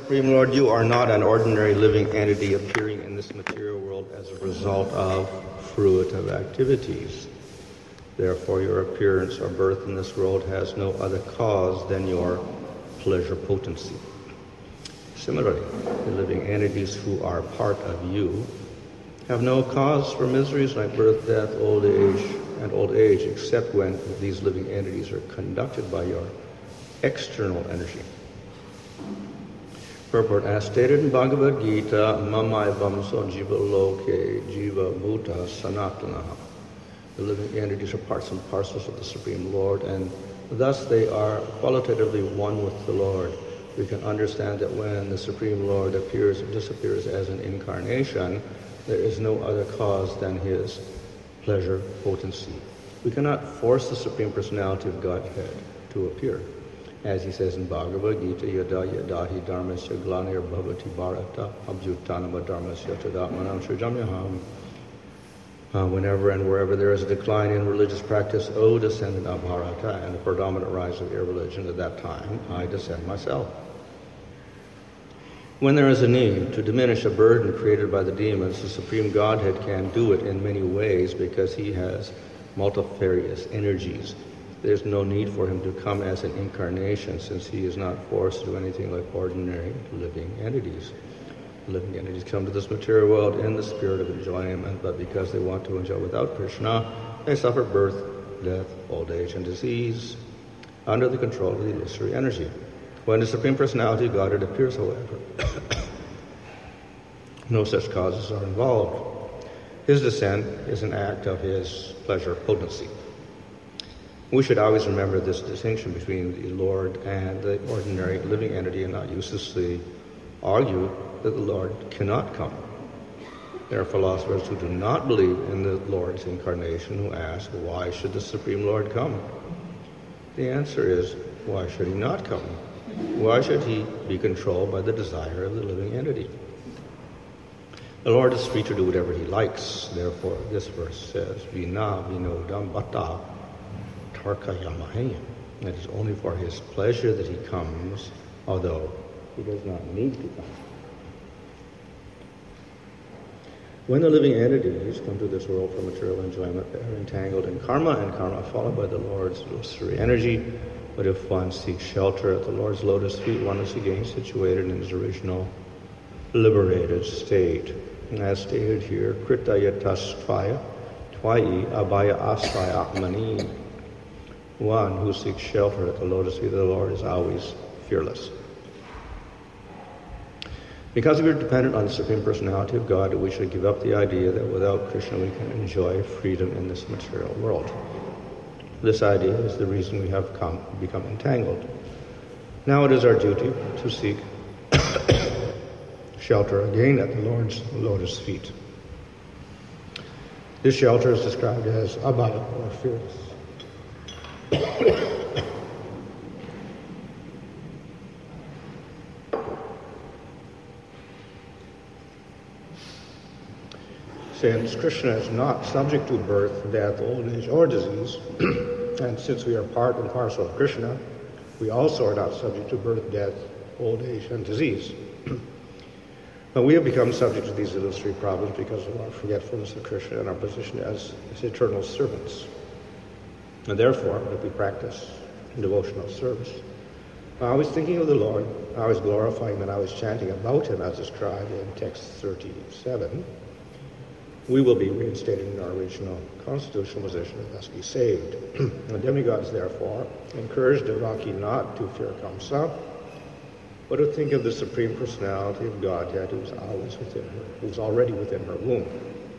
Supreme Lord, you are not an ordinary living entity appearing in this material world as a result of fruitive activities. Therefore, your appearance or birth in this world has no other cause than your pleasure potency. Similarly, the living entities who are part of you have no cause for miseries like birth, death, old age, except when these living entities are conducted by your external energy. Purport, as stated in Bhagavad Gita, Mamai Vamso Jiva Loke Jiva Bhuta Sanatanaha. The living entities are parts and parcels of the Supreme Lord, and thus they are qualitatively one with the Lord. We can understand that when the Supreme Lord appears or disappears as an incarnation, there is no other cause than his pleasure potency. We cannot force the Supreme Personality of Godhead to appear. As he says in Bhagavad Gita, Yada Yadahi Dharmasya Glanir Bhavati Bharata Abhyutanama Dharmasya Tadatmanam Srijamyaham. Whenever and wherever there is a decline in religious practice, O descendant of Bharata, and the predominant rise of irreligion at that time, I descend myself. When there is a need to diminish a burden created by the demons, the Supreme Godhead can do it in many ways because he has multifarious energies. There's no need for him to come as an incarnation since he is not forced to do anything like ordinary living entities. Living entities come to this material world in the spirit of enjoyment, but because they want to enjoy without Krishna, they suffer birth, death, old age, and disease under the control of the illusory energy. When the Supreme Personality of Godhead appears, however, no such causes are involved. His descent is an act of his pleasure potency. We should always remember this distinction between the Lord and the ordinary living entity and not uselessly argue that the Lord cannot come. There are philosophers who do not believe in the Lord's incarnation who ask, why should the Supreme Lord come? The answer is, why should he not come? Why should he be controlled by the desire of the living entity? The Lord is free to do whatever he likes. Therefore, this verse says, Vina vinodam bhatta tarkayamahayam. It is only for his pleasure that he comes, although he does not need to come. When the living entities come to this world for material enjoyment, they are entangled in karma, and karma followed by the Lord's illusory energy. But if one seeks shelter at the Lord's lotus feet, one is again situated in his original liberated state. And as stated here, Kritayatastvaya Twayi Abhaya Asvaya Atmani. One who seeks shelter at the lotus feet of the Lord is always fearless. Because we are dependent on the Supreme Personality of God, we should give up the idea that without Krishna we can enjoy freedom in this material world. This idea is the reason we have become entangled. Now it is our duty to seek shelter again at the Lord's lotus feet. This shelter is described as abhaya, or fearless. Since Krishna is not subject to birth, death, old age, or disease, and since we are part and parcel of Krishna, we also are not subject to birth, death, old age, and disease. But we have become subject to these illusory problems because of our forgetfulness of Krishna and our position as his eternal servants. And therefore, if we practice devotional service, always thinking of the Lord, always glorifying him, and always chanting about him as described in text 37, we will be reinstated in our original constitutional position and thus be saved. The demigods, therefore, encourage Devaki not to fear Kamsa, but to think of the Supreme Personality of Godhead who is always within her, who is already within her womb.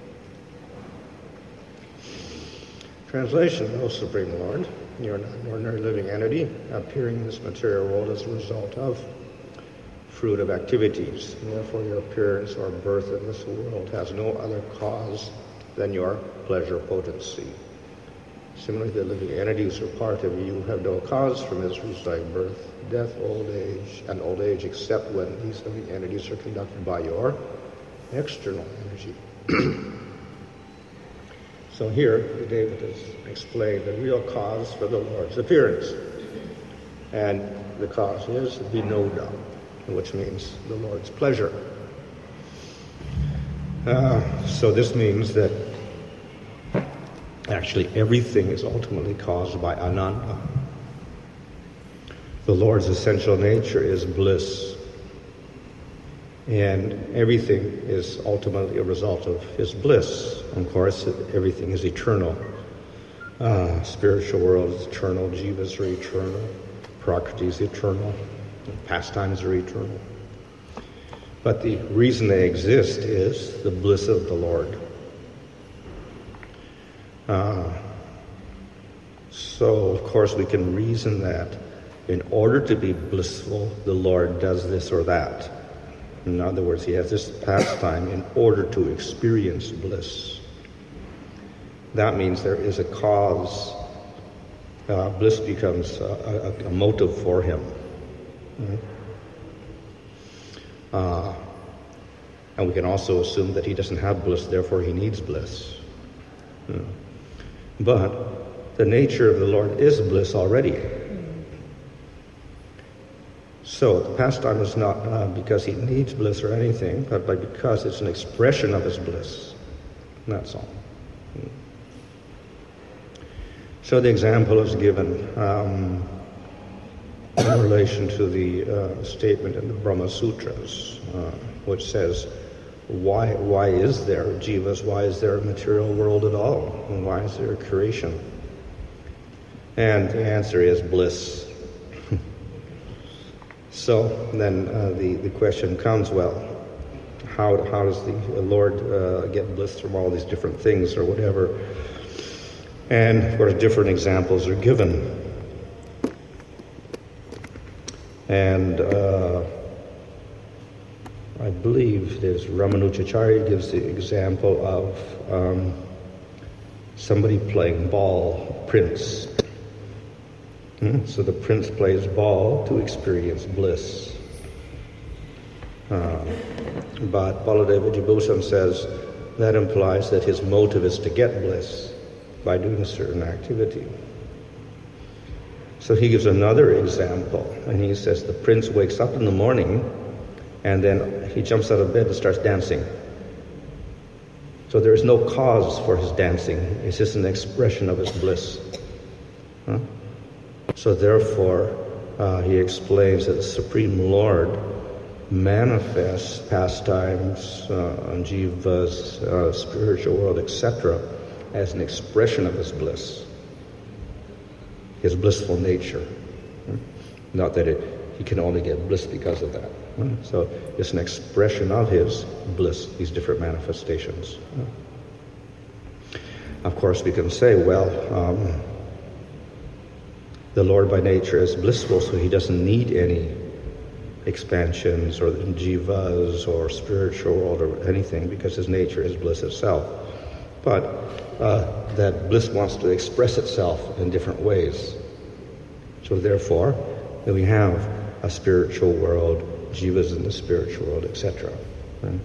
Translation, O Supreme Lord, you are not an ordinary living entity appearing in this material world as a result of fruitive activities, and therefore your appearance or birth in this world has no other cause than your pleasure potency. Similarly, the living entities who are part of you have no cause for miseries like birth, death, old age, except when these living entities are conducted by your external energy. So here, David has explained the real cause for the Lord's appearance. And the cause is vinoda. which means the Lord's pleasure. So this means that actually everything is ultimately caused by Ananda. The Lord's essential nature is bliss, and everything is ultimately a result of his bliss. Of course, everything is eternal. Spiritual world is eternal, jivas are eternal, prakriti is eternal, pastimes are eternal. But the reason they exist is the bliss of the Lord. So, of course, we can reason that in order to be blissful, the Lord does this or that. In other words, he has this pastime in order to experience bliss. That means there is a cause. Bliss becomes a motive for him. And we can also assume that he doesn't have bliss, therefore he needs bliss. But the nature of the Lord is bliss already. So the pastime is not because he needs bliss or anything, but because it's an expression of his bliss. That's all. So the example is given in relation to the statement in the Brahma Sutras, which says, why is there jivas? Why is there a material world at all? And why is there a creation? And the answer is bliss. So then the question comes, well, how does the Lord get bliss from all these different things or whatever? And of course different examples are given. And I believe there's Ramanujacharya gives the example of somebody playing ball, prince. So the prince plays ball to experience bliss. But Baladeva Vijayabhushan says that implies that his motive is to get bliss by doing a certain activity. So he gives another example, and he says the prince wakes up in the morning and then he jumps out of bed and starts dancing. So there is no cause for his dancing. It's just an expression of his bliss. So therefore, he explains that the Supreme Lord manifests pastimes, jivas, spiritual world, etc., as an expression of his bliss, his blissful nature. Not that he can only get bliss because of that. So it's an expression of his bliss, these different manifestations. Of course, we can say, well, the Lord by nature is blissful, so he doesn't need any expansions or jivas or spiritual world or anything, because his nature is bliss itself. But that bliss wants to express itself in different ways. So therefore, we have a spiritual world, jivas in the spiritual world, etc. Right?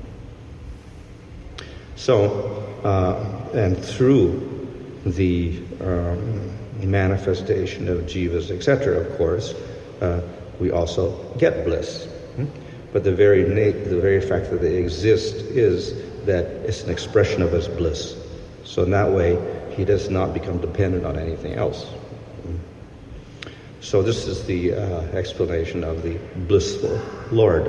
So, and through the manifestation of jivas, etc., of course, we also get bliss. But the very fact that they exist is that it's an expression of his bliss. So in that way, he does not become dependent on anything else. So this is the explanation of the blissful Lord.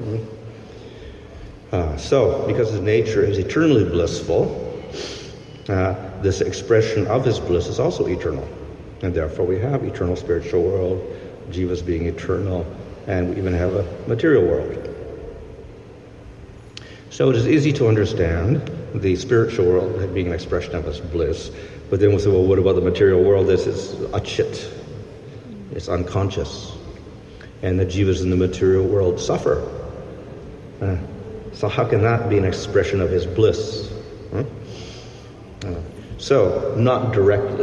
So, because his nature is eternally blissful, this expression of his bliss is also eternal. And therefore we have eternal spiritual world, jivas being eternal, and we even have a material world. So it is easy to understand the spiritual world being an expression of his bliss, but then we'll say, well, what about the material world? This is achit. It's unconscious. And the jivas in the material world suffer. So how can that be an expression of his bliss? So, not directly.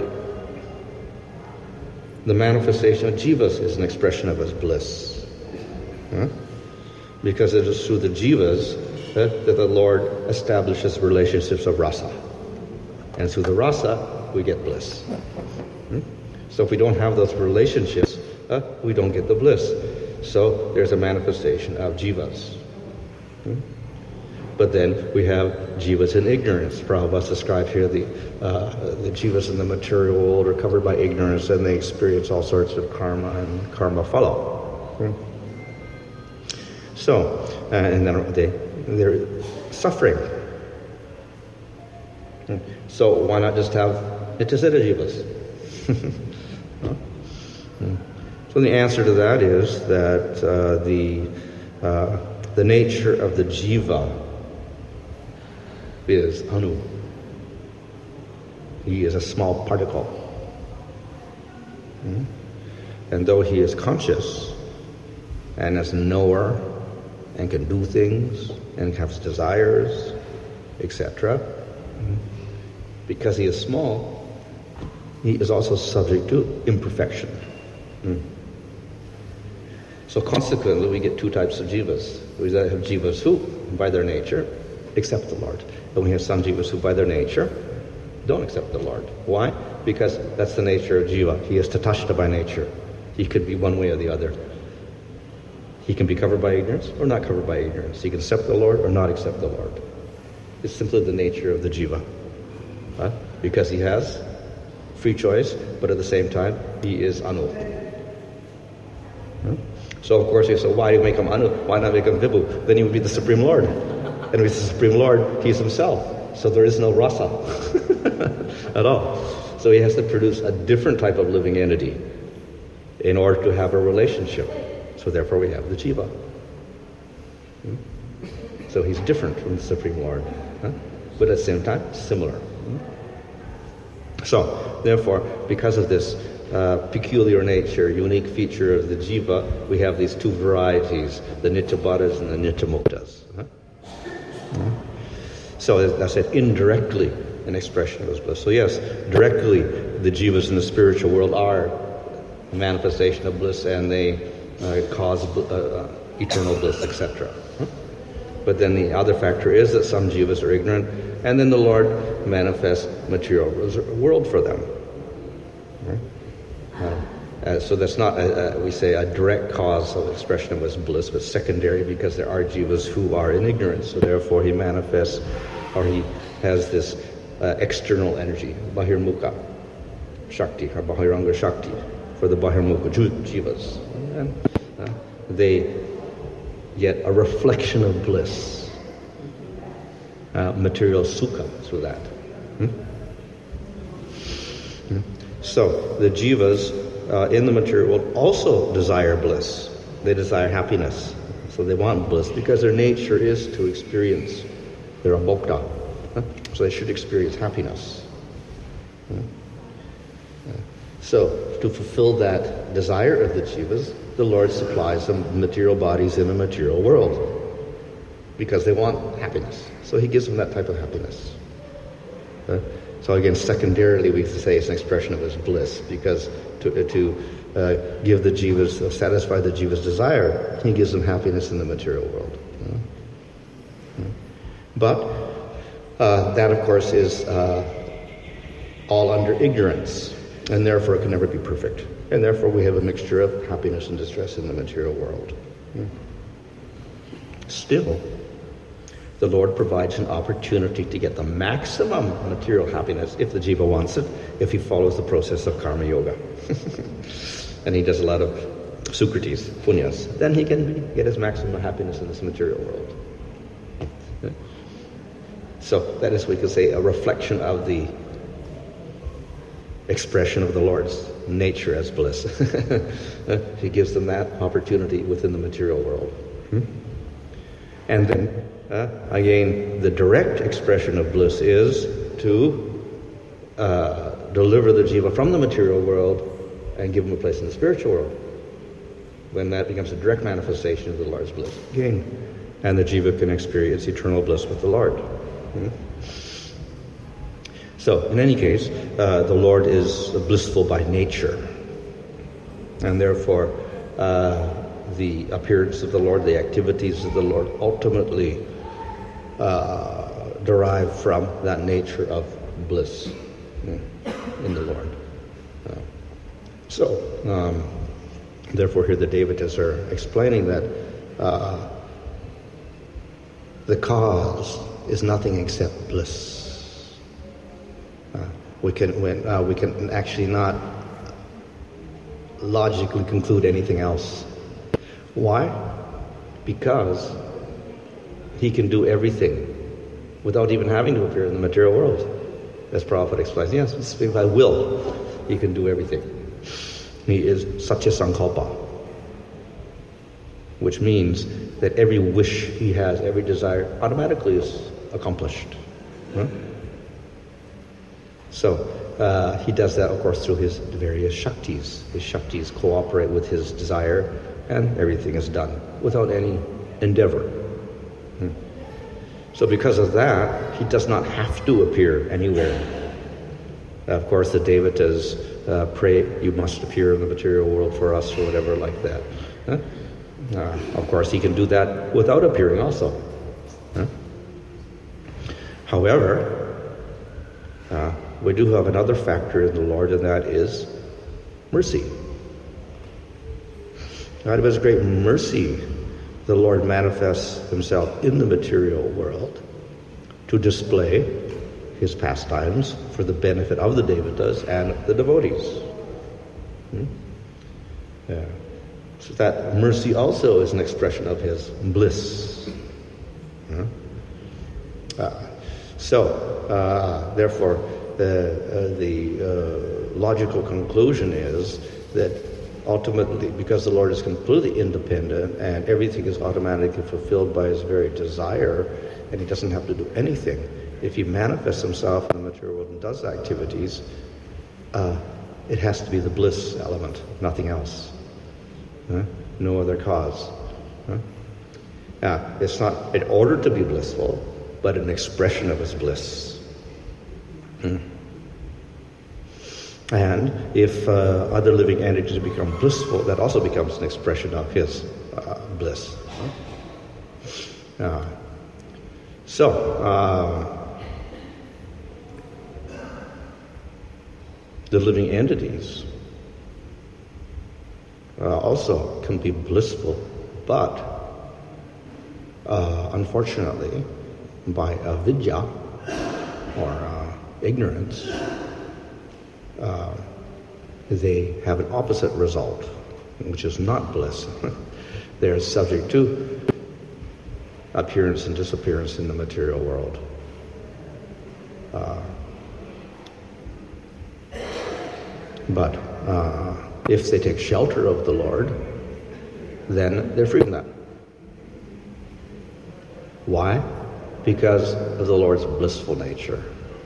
The manifestation of jivas is an expression of his bliss. Because it is through the jivas that the Lord establishes relationships of rasa. And through the rasa, we get bliss. So if we don't have those relationships, we don't get the bliss. So there's a manifestation of jivas. But then we have jivas in ignorance. Prabhupada described here the jivas in the material world are covered by ignorance, and they experience all sorts of karma and karma phala. So, and then they're suffering. So why not just have Nityasiddha jivas? So the answer to that is that the nature of the jiva is anu. He is a small particle. And though he is conscious and is a knower and can do things and has desires, etc., because he is small, he is also subject to imperfection. So consequently, we get two types of jivas. We have jivas who, by their nature, accept the Lord. And we have some jivas who, by their nature, don't accept the Lord. Why? Because that's the nature of jiva. He is tatashta by nature. He could be one way or the other. He can be covered by ignorance or not covered by ignorance. He can accept the Lord or not accept the Lord. It's simply the nature of the jiva. Because he has free choice, but at the same time, he is anu. So of course you say, why do you make him anu? Why not make him vibhu? Then he would be the Supreme Lord. And if he's the Supreme Lord, he's himself. So there is no rasa at all. So he has to produce a different type of living entity in order to have a relationship. So therefore we have the jiva. So he's different from the Supreme Lord. But at the same time, similar. So, therefore, because of this peculiar nature, unique feature of the jiva, we have these two varieties, the nityabaddhas and the nityamuktas. So, as I said, indirectly an expression of his bliss. So yes, directly the jivas in the spiritual world are a manifestation of bliss, and they cause eternal bliss, etc. But then the other factor is that some jivas are ignorant, and then the Lord manifests material world for them. So that's not, we say, a direct cause of expression of his bliss, but secondary, because there are jivas who are in ignorance. So therefore he manifests, or he has this external energy, bahirmukha shakti, or bahiranga shakti, for the bahirmukha jivas. And they get a reflection of bliss, material sukha through that. So the jivas in the material world also desire bliss. They desire happiness. So they want bliss because their nature is to experience. They're a bhokta. So they should experience happiness. So to fulfill that desire of the jivas, the Lord supplies them material bodies in a material world because they want happiness. So he gives them that type of happiness. So again, secondarily, we say it's an expression of his bliss, because to give the jivas, satisfy the jivas' desire, he gives them happiness in the material world. But that, of course, is all under ignorance, and therefore it can never be perfect. And therefore we have a mixture of happiness and distress in the material world. Still, the Lord provides an opportunity to get the maximum material happiness if the jiva wants it, if he follows the process of karma yoga. And he does a lot of sukritis, punyas. Then he can get his maximum happiness in this material world. So that is, we could say, a reflection of the expression of the Lord's nature as bliss. He gives them that opportunity within the material world. And then, again, the direct expression of bliss is to deliver the jiva from the material world and give him a place in the spiritual world. When that becomes a direct manifestation of the Lord's bliss. Again, and the jiva can experience eternal bliss with the Lord. So, in any case, the Lord is blissful by nature. And therefore, the appearance of the Lord, the activities of the Lord ultimately derive from that nature of bliss in the Lord. Therefore, here the Devatas are explaining that the cause is nothing except bliss. We can actually not logically conclude anything else. Why? Because he can do everything without even having to appear in the material world. As Prabhupada explains, yes, by will, he can do everything. He is Satya Sankalpa, which means that every wish he has, every desire, automatically is accomplished. Huh? So he does that, of course, through his various Shaktis. His Shaktis cooperate with his desire, and everything is done without any endeavor. So because of that, he does not have to appear anywhere. Of course, the Devatas pray, you must appear in the material world for us, or whatever like that. Huh? Of course, he can do that without appearing also. Huh? However, we do have another factor in the Lord, and that is mercy. Out of his great mercy, the Lord manifests himself in the material world to display his pastimes for the benefit of the Devatas and the devotees. Yeah. So that mercy also is an expression of his bliss. Therefore, the logical conclusion is that ultimately, because the Lord is completely independent and everything is automatically fulfilled by his very desire, and he doesn't have to do anything, if he manifests himself in the material world and does activities, it has to be the bliss element, nothing else. No other cause. It's not in order to be blissful, but an expression of his bliss. And if other living entities become blissful, that also becomes an expression of his bliss. The living entities also can be blissful, but unfortunately, by avidya or ignorance, they have an opposite result, which is not bliss. They are subject to appearance and disappearance in the material world. But if they take shelter of the Lord, then they're free from that. Why? Because of the Lord's blissful nature.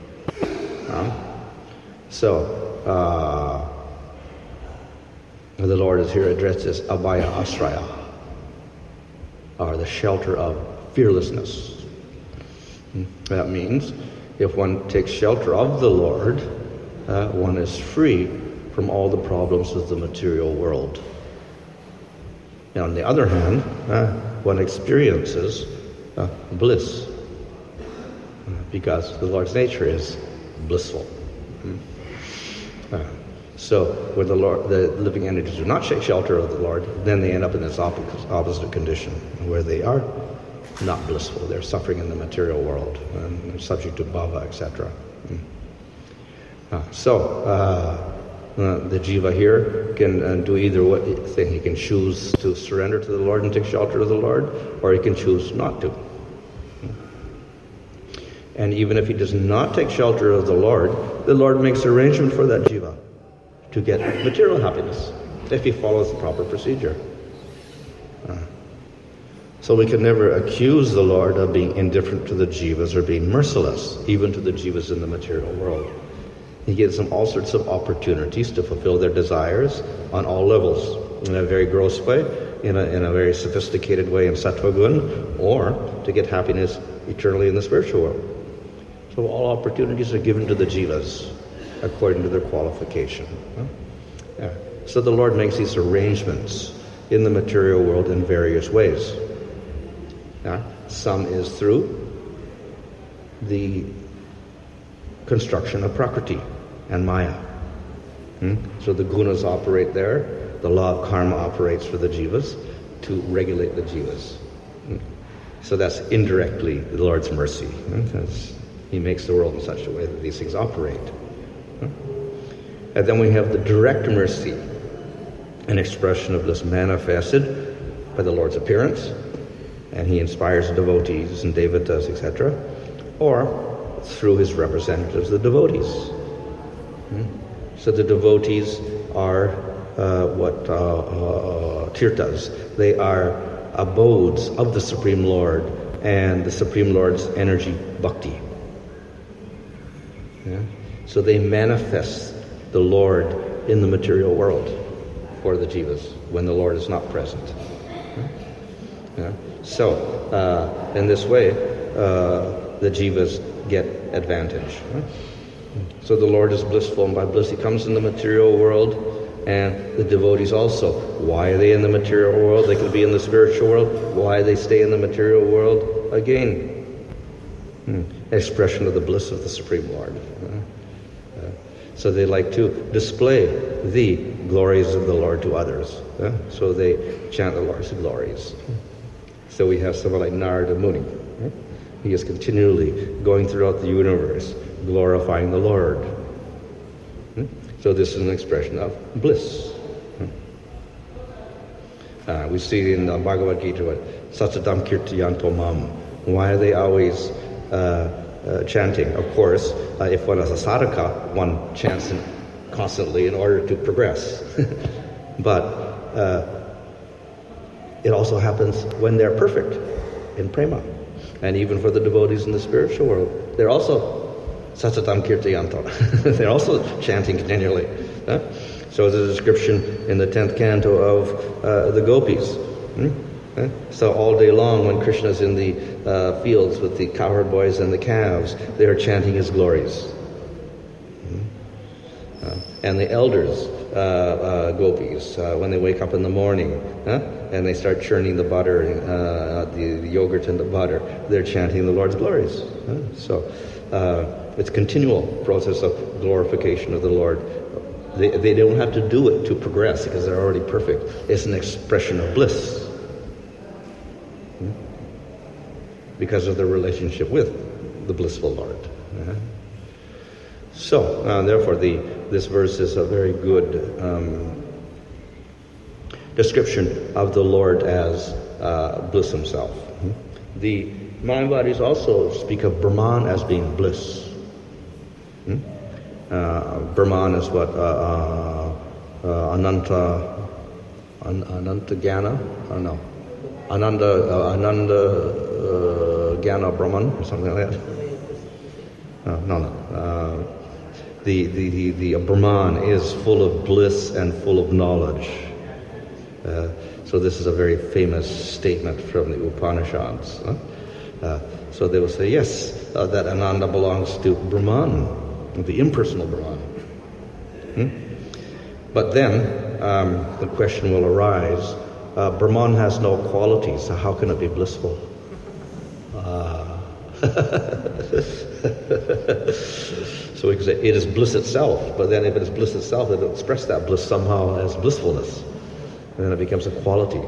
The Lord is here addressed as Abhaya Asraya, or the shelter of fearlessness. That means if one takes shelter of the Lord, one is free from all the problems of the material world. Now, on the other hand, one experiences bliss, because the Lord's nature is blissful. So when the living entities do not take shelter of the Lord, then they end up in this opposite condition, where they are not blissful. They're suffering in the material world, and they're subject to bhava, etc. The jiva here can do either thing. He can choose to surrender to the Lord and take shelter of the Lord, or he can choose not to. And even if he does not take shelter of the Lord makes arrangement for that jiva to get material happiness, if he follows the proper procedure. So we can never accuse the Lord of being indifferent to the jivas or being merciless, even to the jivas in the material world. He gives them all sorts of opportunities to fulfill their desires on all levels, in a very gross way, in a very sophisticated way in Sattva Gun, or to get happiness eternally in the spiritual world. So all opportunities are given to the jivas according to their qualification. So the Lord makes these arrangements in the material world in various ways. Some is through the construction of Prakriti and Maya. So the gunas operate there, the law of karma operates for the jivas to regulate the jivas. So that's indirectly the Lord's mercy, because he makes the world in such a way that these things operate. And then we have the direct mercy, an expression of this manifested by the Lord's appearance, and he inspires devotees, and devatas, etc., or through his representatives, the devotees. So the devotees are tirthas. They are abodes of the Supreme Lord and the Supreme Lord's energy, bhakti. So they manifest the Lord in the material world for the jivas when the Lord is not present. So in this way, the jivas get advantage. So the Lord is blissful, and by bliss he comes in the material world, and the devotees also. Why are they in the material world? They could be in the spiritual world. Why they stay in the material world? Again, expression of the bliss of the Supreme Lord. So they like to display the glories of the Lord to others. So they chant the Lord's glories. So we have someone like Narada Muni. He is continually going throughout the universe, glorifying the Lord. So this is an expression of bliss. We see in Bhagavad Gita, Satsatam Kirtiyanto Mam. Why are they always chanting? Of course, if one is a sadhaka, one chants constantly in order to progress. But it also happens when they're perfect in prema. And even for the devotees in the spiritual world, they're also Satsatam Kirtiyanto. They're also chanting continually. So there's a description in the 10th canto of the gopis. So all day long when Krishna's in the fields with the cowherd boys and the calves, they are chanting his glories. And the elders, gopis, when they wake up in the morning and they start churning the butter, the yogurt and the butter, they're chanting the Lord's glories. So it's a continual process of glorification of the Lord. They don't have to do it to progress because they're already perfect. It's an expression of bliss because of their relationship with the blissful Lord. So, therefore, this verse is a very good description of the Lord as bliss himself. The Mayavadis also speak of Brahman as being bliss. Brahman is what? Ananta Jnana? No. Ananda Jnana Brahman, or something like that. No. The Brahman is full of bliss and full of knowledge. So this is a very famous statement from the Upanishads. So they will say, yes, that Ananda belongs to Brahman, the impersonal Brahman. But then the question will arise, Brahman has no qualities, so how can it be blissful? So we can say it is bliss itself, but then if it is bliss itself, it will express that bliss somehow as blissfulness. And then it becomes a quality.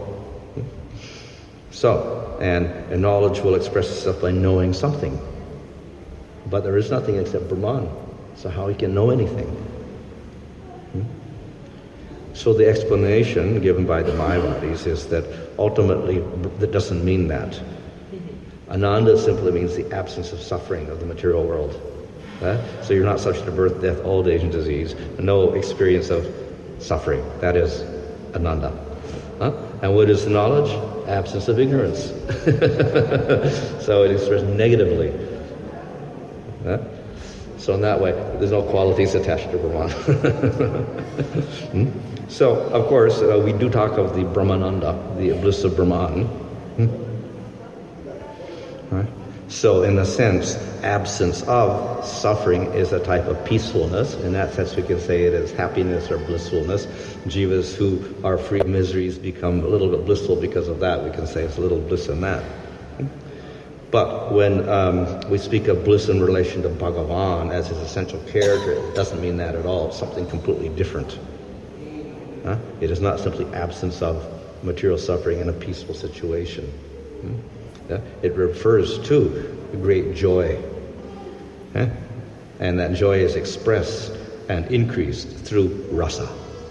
So, and knowledge will express itself by knowing something. But there is nothing except Brahman. So how he can know anything? So the explanation given by the Mayavadis is that ultimately that doesn't mean that. Ananda simply means the absence of suffering of the material world. So you're not subject to birth, death, old age, and disease. No experience of suffering. That is Ananda. And what is the knowledge? Absence of ignorance. So it expresses negatively. So in that way, there's no qualities attached to Brahman. So, of course, we do talk of the Brahmananda, the bliss of Brahman. Right? So, in a sense, absence of suffering is a type of peacefulness. In that sense, we can say it is happiness or blissfulness. Jivas who are free of miseries become a little bit blissful because of that. We can say it's a little bliss in that. But when we speak of bliss in relation to Bhagavan as his essential character, it doesn't mean that at all. It's something completely different. It is not simply absence of material suffering in a peaceful situation. It refers to great joy. And that joy is expressed and increased through rasa.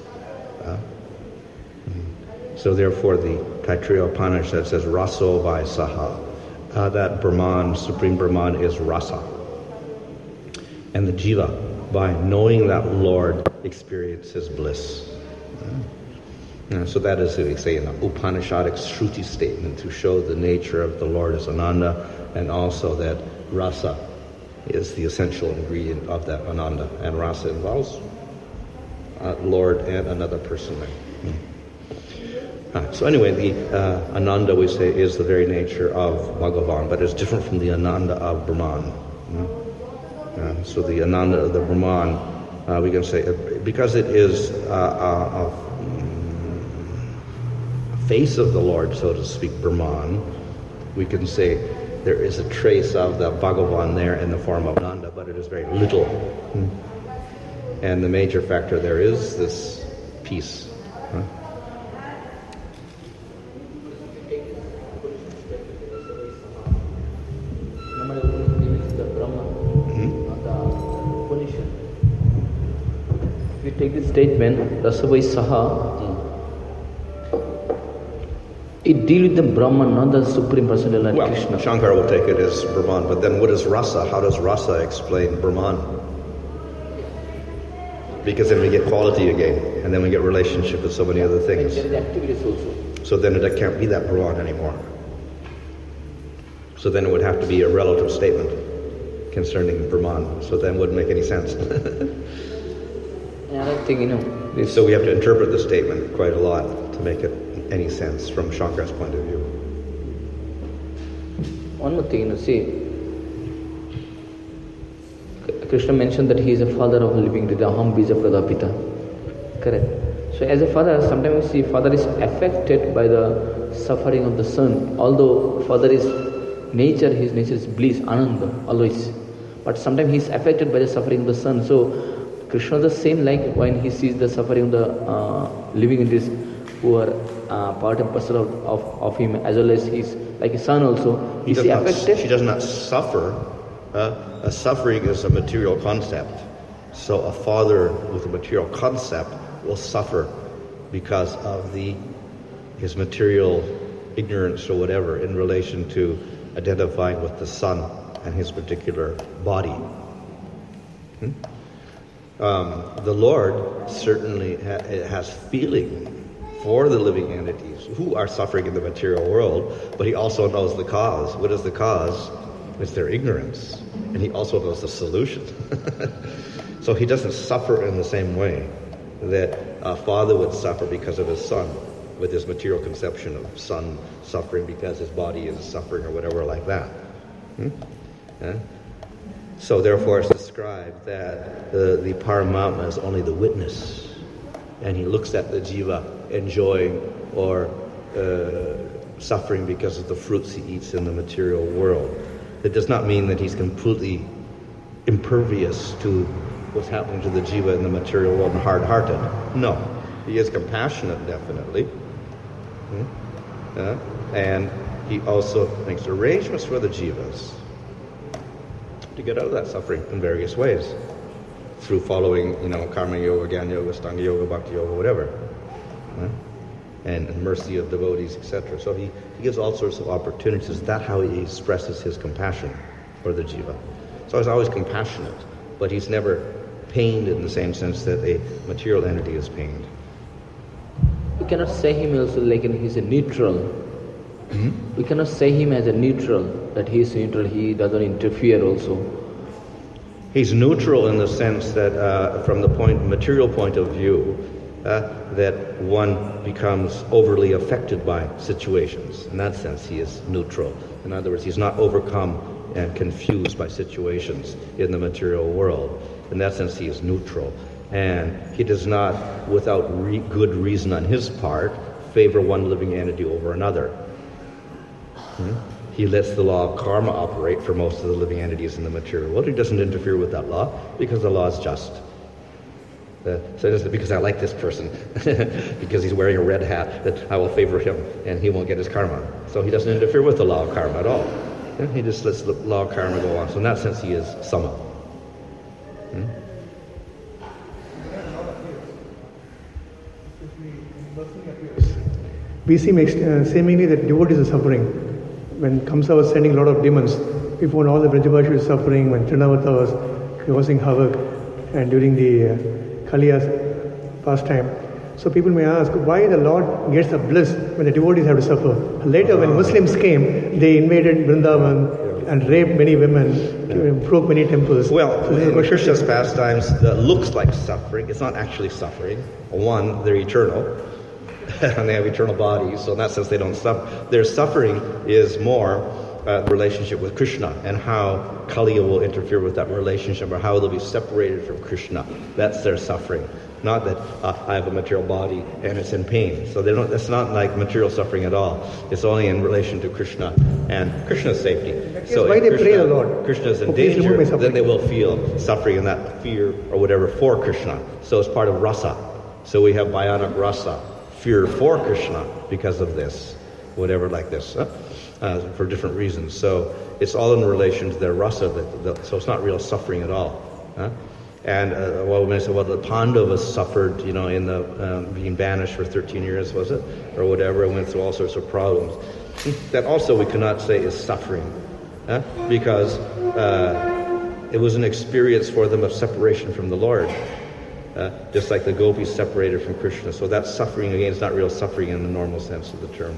So therefore the Taittiriya Upanishad says raso vai saha. That Brahman, Supreme Brahman, is rasa. And the jiva, by knowing that Lord, experiences bliss. So that is, we say, an Upanishadic Shruti statement to show the nature of the Lord as Ananda, and also that rasa is the essential ingredient of that Ananda. And rasa involves Lord and another person there. So anyway, the Ananda, we say, is the very nature of Bhagavan, but it's different from the Ananda of Brahman. So the Ananda of the Brahman, we can say, because it is a face of the Lord, so to speak, Brahman, we can say there is a trace of the Bhagavan there in the form of Ananda, but it is very little. And the major factor there is this peace. If you take this statement, Rasavai Saha, it deals with the Brahman, not the Supreme Personality of Krishna. Shankara will take it as Brahman, but then what is rasa? How does rasa explain Brahman? Because then we get quality again, and then we get relationship with so many other things. There is activities also. So then it can't be that Brahman anymore. So then it would have to be a relative statement concerning Brahman. So then it wouldn't make any sense. Another thing, So we have to interpret the statement quite a lot to make it any sense from Shankara's point of view. One more thing, see, Krishna mentioned that he is a father of a living entity, Aham Bija Pradapita. Correct. So as a father, sometimes we see father is affected by the suffering of the son. Although father is nature, his nature is bliss, Ananda, always. But sometimes he is affected by the suffering of the son. So Krishna is the same, like when he sees the suffering of the living entities who are part and parcel of him, as well as he's like his son also. Is he affected? She does not suffer. A suffering is a material concept. So a father with a material concept will suffer because of his material ignorance or whatever in relation to identifying with the son and his particular body. The Lord certainly has feeling for the living entities who are suffering in the material world, but he also knows the cause. What is the cause? It's their ignorance. And he also knows the solution. So he doesn't suffer in the same way that a father would suffer because of his son, with his material conception of son suffering because his body is suffering or whatever like that. So therefore it's described that the Paramatma is only the witness, and he looks at the jiva enjoying or suffering because of the fruits he eats in the material world. It does not mean that he's completely impervious to what's happening to the jiva in the material world and hard-hearted. No, he is compassionate, definitely. And he also makes arrangements for the jivas to get out of that suffering in various ways, through following, karma yoga, jnana yoga, stanga yoga, bhakti yoga, whatever, and mercy of devotees, etc. So he gives all sorts of opportunities. That's how he expresses his compassion for the jiva. So he's always compassionate, but he's never pained in the same sense that a material entity is pained. We cannot say him also like he's a neutral. We cannot say him as a neutral, that he is neutral, he doesn't interfere also. He's neutral in the sense that from the material point of view, that one becomes overly affected by situations. In that sense, he is neutral. In other words, he's not overcome and confused by situations in the material world. In that sense, he is neutral. And he does not, without good reason on his part, favor one living entity over another. He lets the law of karma operate for most of the living entities in the material world. He doesn't interfere with that law because the law is just. So it isn't because I like this person, because he's wearing a red hat, that I will favor him and he won't get his karma. So he doesn't interfere with the law of karma at all. He just lets the law of karma go on. So in that sense, he is sama. We see seemingly that devotees are suffering. When Kamsa was sending a lot of demons, we found all the Brajavashi was suffering, when Trinavarta was causing havoc, and during the Kaliya's pastime. So people may ask, why the Lord gets the bliss when the devotees have to suffer? Later, when Muslims came, they invaded Vrindavan and raped many women, broke many temples. Well, in Krishna's pastimes, that looks like suffering. It's not actually suffering. One, they're eternal, and they have eternal bodies, so in that sense they don't suffer. Their suffering is more the relationship with Krishna and how Kaliya will interfere with that relationship, or how they'll be separated from Krishna. That's their suffering. Not that I have a material body and it's in pain. So they don't. That's not like material suffering at all. It's only in relation to Krishna and Krishna's safety. So why they pray the Lord? Krishna's in danger, then they will feel suffering and that fear or whatever for Krishna. So it's part of rasa. So we have bhayanak rasa, fear for Krishna because of this, whatever like this, for different reasons. So it's all in relation to their rasa. So it's not real suffering at all. And when I said, well, the Pandavas suffered, in the being banished for 13 years, was it? Or whatever, and went through all sorts of problems. That also we cannot say is suffering, because it was an experience for them of separation from the Lord, just like the gopis separated from Krishna. So that suffering, again, is not real suffering in the normal sense of the term.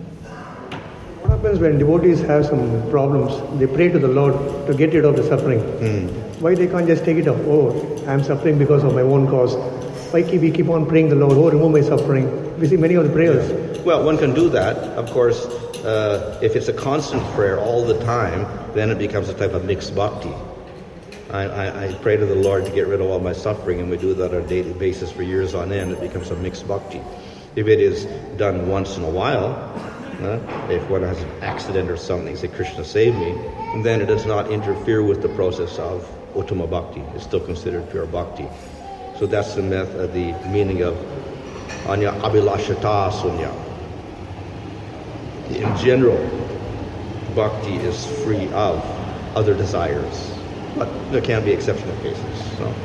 What happens when devotees have some problems? They pray to the Lord to get rid of the suffering. Why they can't just take it off? Oh, I'm suffering because of my own cause. Why we keep on praying the Lord? Oh, remove my suffering. We see many of the prayers. Yeah. Well, one can do that. Of course, if it's a constant prayer all the time, then it becomes a type of mixed bhakti. I pray to the Lord to get rid of all my suffering, and we do that on a daily basis for years on end. It becomes a mixed bhakti. If it is done once in a while, if one has an accident or something, say, Krishna save me, then it does not interfere with the process of Uttama Bhakti. It's still considered pure Bhakti. So that's the meaning of Anya Abhilashata Sunya. In general, Bhakti is free of other desires, but there can be exceptional cases.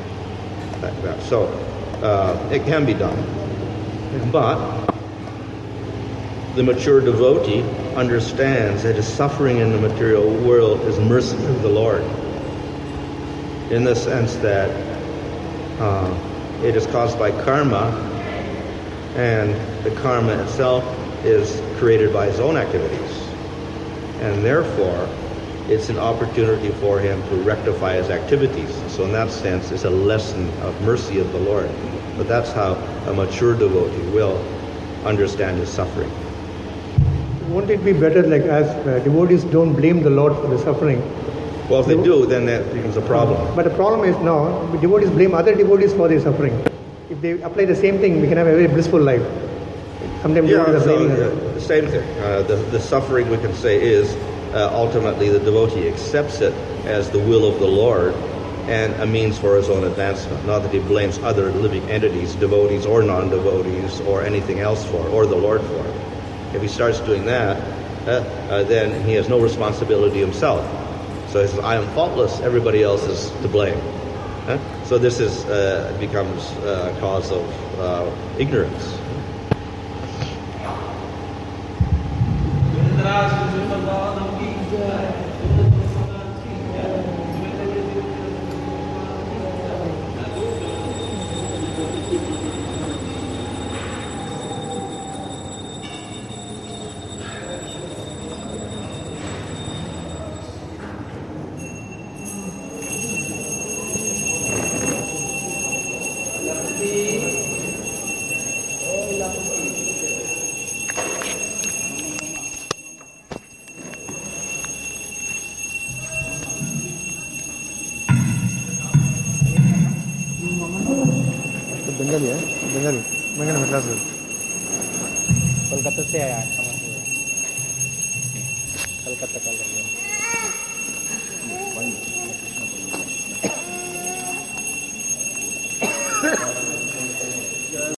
So it can be done. But the mature devotee understands that his suffering in the material world is mercy of the Lord, in the sense that it is caused by karma, and the karma itself is created by his own activities, and therefore it's an opportunity for him to rectify his activities. So in that sense, it's a lesson of mercy of the Lord. But that's how a mature devotee will understand his suffering. Won't it be better, like as devotees don't blame the Lord for the suffering? Well, if they do, then that becomes a problem. But the problem is now, devotees blame other devotees for their suffering. If they apply the same thing, we can have a very blissful life. Sometimes the same thing. The suffering, we can say, is ultimately the devotee accepts it as the will of the Lord and a means for his own advancement. Not that he blames other living entities, devotees or non-devotees, or anything else for it, or the Lord for it. If he starts doing that, then he has no responsibility himself. So he says, I am faultless, everybody else is to blame. So this becomes a cause of ignorance. Kolkata से आया कलकत्ता का